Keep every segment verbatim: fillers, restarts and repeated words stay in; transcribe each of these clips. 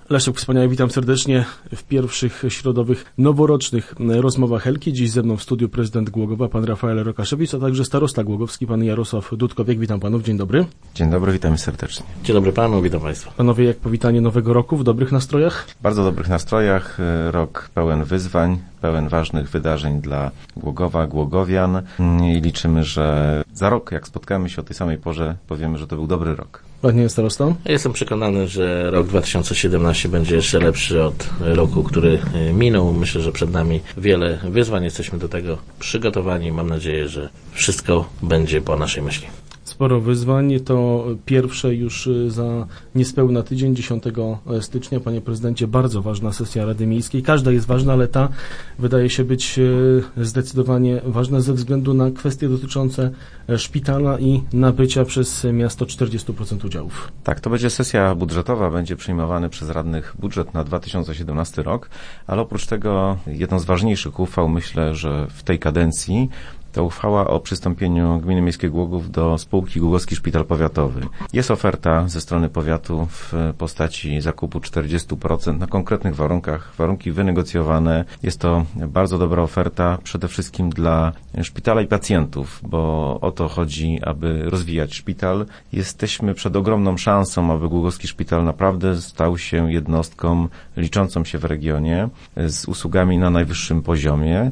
Leszek Wspaniały, witam serdecznie w pierwszych środowych, noworocznych rozmowach Helki. Dziś ze mną w studiu prezydent Głogowa, pan Rafael Rokaszewicz, a także starosta głogowski, pan Jarosław Dudkowiak. Witam panów, dzień dobry. Dzień dobry, witamy serdecznie. Dzień dobry panu, witam państwa. Panowie, jak powitanie nowego roku, w dobrych nastrojach? W bardzo dobrych nastrojach, rok pełen wyzwań, pełen ważnych wydarzeń dla Głogowa, Głogowian i liczymy, że za rok, jak spotkamy się o tej samej porze, powiemy, że to był dobry rok. Panie starosta? Ja jestem przekonany, że rok dwa tysiące siedemnasty będzie jeszcze lepszy od roku, który minął. Myślę, że przed nami wiele wyzwań. Jesteśmy do tego przygotowani. Mam nadzieję, że wszystko będzie po naszej myśli. Sporo wyzwań. To pierwsze już za niespełna tydzień, dziesiątego stycznia. Panie prezydencie, bardzo ważna sesja Rady Miejskiej. Każda jest ważna, ale ta wydaje się być zdecydowanie ważna ze względu na kwestie dotyczące szpitala i nabycia przez miasto czterdzieści procent udziałów. Tak, to będzie sesja budżetowa, będzie przyjmowany przez radnych budżet na dwa tysiące siedemnasty rok, ale oprócz tego jedną z ważniejszych uchwał, myślę, że w tej kadencji, to uchwała o przystąpieniu Gminy Miejskiej Głogów do spółki Głogowski Szpital Powiatowy. Jest oferta ze strony powiatu w postaci zakupu czterdzieści procent na konkretnych warunkach, warunki wynegocjowane. Jest to bardzo dobra oferta przede wszystkim dla szpitala i pacjentów, bo o to chodzi, aby rozwijać szpital. Jesteśmy przed ogromną szansą, aby Głogowski Szpital naprawdę stał się jednostką liczącą się w regionie z usługami na najwyższym poziomie.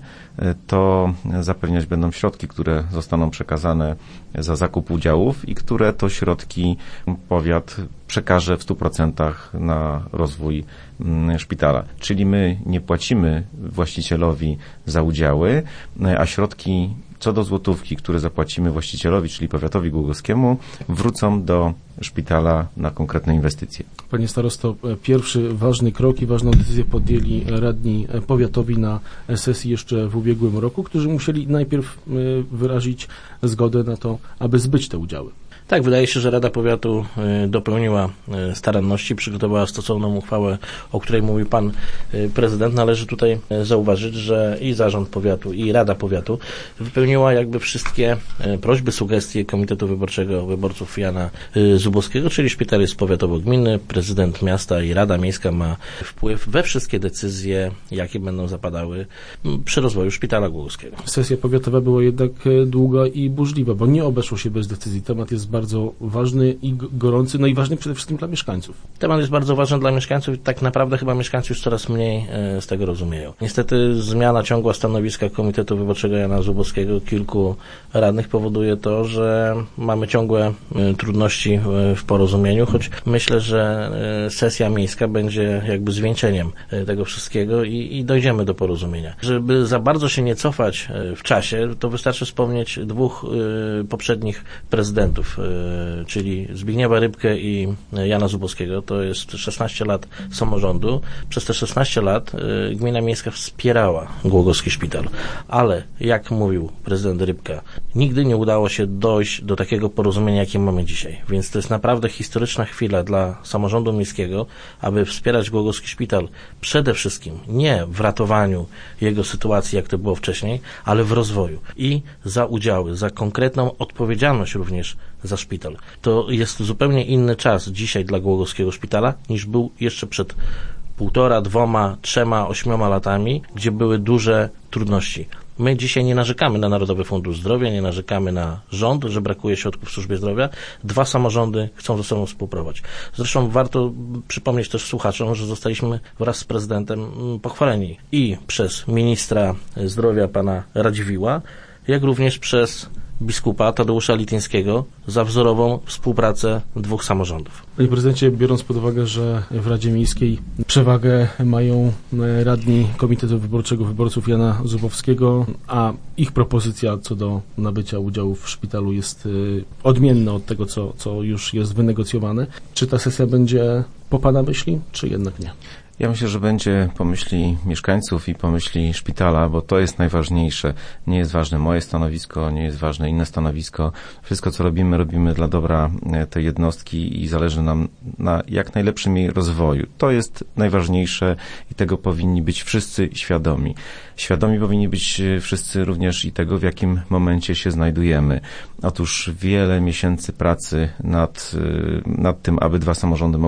To zapewniać będą środki, które zostaną przekazane za zakup udziałów i które to środki powiat przekaże w stu procentach na rozwój szpitala. Czyli my nie płacimy właścicielowi za udziały, a środki co do złotówki, które zapłacimy właścicielowi, czyli powiatowi głogowskiemu, wrócą do szpitala na konkretne inwestycje. Panie starosto, pierwszy ważny krok i ważną decyzję podjęli radni powiatowi na sesji jeszcze w ubiegłym roku, którzy musieli najpierw wyrazić zgodę na to, aby zbyć te udziały. Tak, wydaje się, że Rada Powiatu dopełniła staranności, przygotowała stosowną uchwałę, o której mówił pan prezydent. Należy tutaj zauważyć, że i Zarząd Powiatu, i Rada Powiatu wypełniła jakby wszystkie prośby, sugestie Komitetu Wyborczego Wyborców Jana Zubowskiego, czyli szpital jest powiatowo-gminny, prezydent miasta i Rada Miejska ma wpływ we wszystkie decyzje, jakie będą zapadały przy rozwoju szpitala głogowskiego. Sesja powiatowa była jednak długa i burzliwa, bo nie obeszło się bez decyzji. Temat jest bardzo ważny i gorący, no i ważny przede wszystkim dla mieszkańców. Temat jest bardzo ważny dla mieszkańców i tak naprawdę chyba mieszkańcy już coraz mniej e, z tego rozumieją. Niestety zmiana ciągła stanowiska Komitetu Wyborczego Jana Zubowskiego, kilku radnych powoduje to, że mamy ciągłe e, trudności e, w porozumieniu, choć myślę, że e, sesja miejska będzie jakby zwieńczeniem e, tego wszystkiego i, i dojdziemy do porozumienia. Żeby za bardzo się nie cofać e, w czasie, to wystarczy wspomnieć dwóch e, poprzednich prezydentów, czyli Zbigniewa Rybkę i Jana Zubowskiego. To jest szesnaście lat samorządu. Przez te szesnaście lat Gmina Miejska wspierała Głogowski Szpital. Ale, jak mówił prezydent Rybka, nigdy nie udało się dojść do takiego porozumienia, jakie mamy dzisiaj. Więc to jest naprawdę historyczna chwila dla samorządu miejskiego, aby wspierać Głogowski Szpital przede wszystkim nie w ratowaniu jego sytuacji, jak to było wcześniej, ale w rozwoju. I za udziały, za konkretną odpowiedzialność również za szpital. To jest zupełnie inny czas dzisiaj dla Głogowskiego Szpitala, niż był jeszcze przed półtora, dwoma, trzema, ośmioma latami, gdzie były duże trudności. My dzisiaj nie narzekamy na Narodowy Fundusz Zdrowia, nie narzekamy na rząd, że brakuje środków w służbie zdrowia. Dwa samorządy chcą ze sobą współpracować. Zresztą warto przypomnieć też słuchaczom, że zostaliśmy wraz z prezydentem pochwaleni i przez ministra zdrowia pana Radziwiłła, jak również przez biskupa Tadeusza Lityńskiego za wzorową współpracę dwóch samorządów. Panie prezydencie, biorąc pod uwagę, że w Radzie Miejskiej przewagę mają radni Komitetu Wyborczego Wyborców Jana Zubowskiego, a ich propozycja co do nabycia udziałów w szpitalu jest odmienna od tego, co, co już jest wynegocjowane, czy ta sesja będzie po pana myśli, czy jednak nie? Ja myślę, że będzie po myśli mieszkańców i po myśli szpitala, bo to jest najważniejsze. Nie jest ważne moje stanowisko, nie jest ważne inne stanowisko. Wszystko, co robimy, robimy dla dobra tej jednostki i zależy nam na jak najlepszym jej rozwoju. To jest najważniejsze i tego powinni być wszyscy świadomi. Świadomi powinni być wszyscy również i tego, w jakim momencie się znajdujemy. Otóż wiele miesięcy pracy nad, nad tym, aby dwa samorządy mogły się połączyć,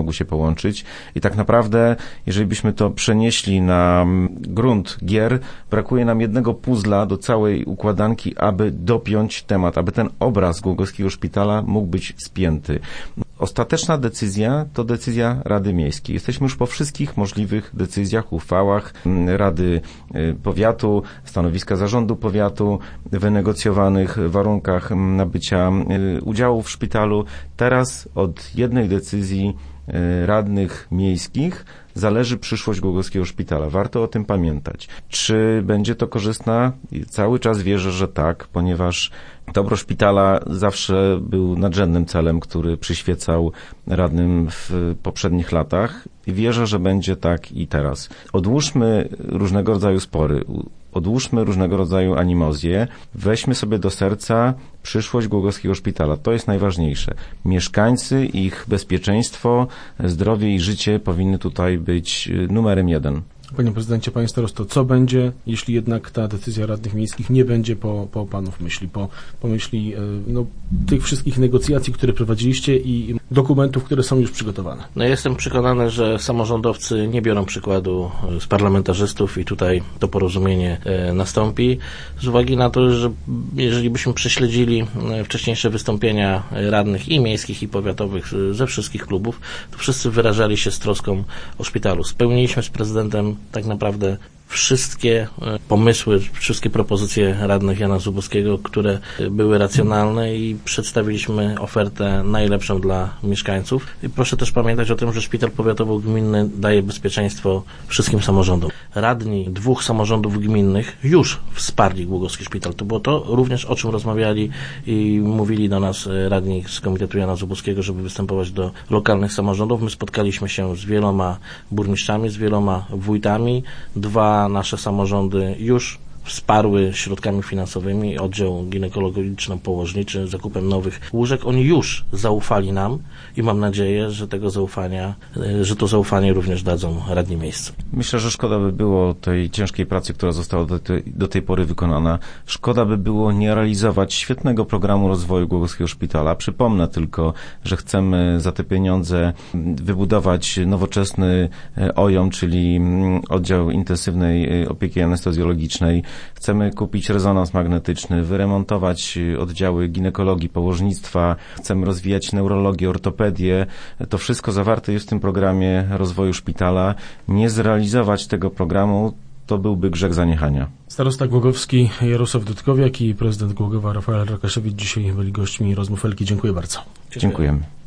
połączyć i tak naprawdę, jeżeli byśmy to przenieśli na grunt gier, brakuje nam jednego puzla do całej układanki, aby dopiąć temat, aby ten obraz Głogowskiego Szpitala mógł być spięty. Ostateczna decyzja to decyzja Rady Miejskiej. Jesteśmy już po wszystkich możliwych decyzjach, uchwałach Rady Powiatu, stanowiska zarządu powiatu, wynegocjowanych warunkach nabycia udziału w szpitalu. Teraz od jednej decyzji radnych miejskich zależy przyszłość Głogowskiego Szpitala. Warto o tym pamiętać. Czy będzie to korzystne? Cały czas wierzę, że tak, ponieważ dobro szpitala zawsze był nadrzędnym celem, który przyświecał radnym w poprzednich latach i wierzę, że będzie tak i teraz. Odłóżmy różnego rodzaju spory, odłóżmy różnego rodzaju animozje, weźmy sobie do serca przyszłość Głogowskiego Szpitala. To jest najważniejsze. Mieszkańcy, ich bezpieczeństwo, zdrowie i życie powinny tutaj być numerem jeden. Panie prezydencie, panie starosto, co będzie, jeśli jednak ta decyzja radnych miejskich nie będzie po, po panów myśli, po, po myśli no, tych wszystkich negocjacji, które prowadziliście i dokumentów, które są już przygotowane? No, jestem przekonany, że samorządowcy nie biorą przykładu z parlamentarzystów i tutaj to porozumienie e, nastąpi. Z uwagi na to, że jeżeli byśmy prześledzili wcześniejsze wystąpienia radnych i miejskich, i powiatowych ze wszystkich klubów, to wszyscy wyrażali się z troską o szpitalu. Spełniliśmy z prezydentem tak naprawdę wszystkie pomysły, wszystkie propozycje radnych Jana Zubowskiego, które były racjonalne i przedstawiliśmy ofertę najlepszą dla mieszkańców. I proszę też pamiętać o tym, że szpital powiatowo-gminny daje bezpieczeństwo wszystkim samorządom. Radni dwóch samorządów gminnych już wsparli Głogowski Szpital. To było to również, o czym rozmawiali i mówili do nas radni z Komitetu Jana Zubowskiego, żeby występować do lokalnych samorządów. My spotkaliśmy się z wieloma burmistrzami, z wieloma wójtami. Dwa nasze samorządy już wsparły środkami finansowymi oddział ginekologiczno-położniczy, zakupem nowych łóżek. Oni już zaufali nam i mam nadzieję, że tego zaufania, że to zaufanie również dadzą radni miejscy. Myślę, że szkoda by było tej ciężkiej pracy, która została do tej, do tej pory wykonana. Szkoda by było nie realizować świetnego programu rozwoju Głogowskiego Szpitala. Przypomnę tylko, że chcemy za te pieniądze wybudować nowoczesny O J O M, czyli oddział intensywnej opieki anestezjologicznej. Chcemy kupić rezonans magnetyczny, wyremontować oddziały ginekologii, położnictwa, chcemy rozwijać neurologię, ortopedię. To wszystko zawarte jest w tym programie rozwoju szpitala. Nie zrealizować tego programu to byłby grzech zaniechania. Starosta głogowski Jarosław Dudkowiak i prezydent Głogowa Rafael Rakaszewicz dzisiaj byli gośćmi rozmów Elki. Dziękuję bardzo. Dziękujemy.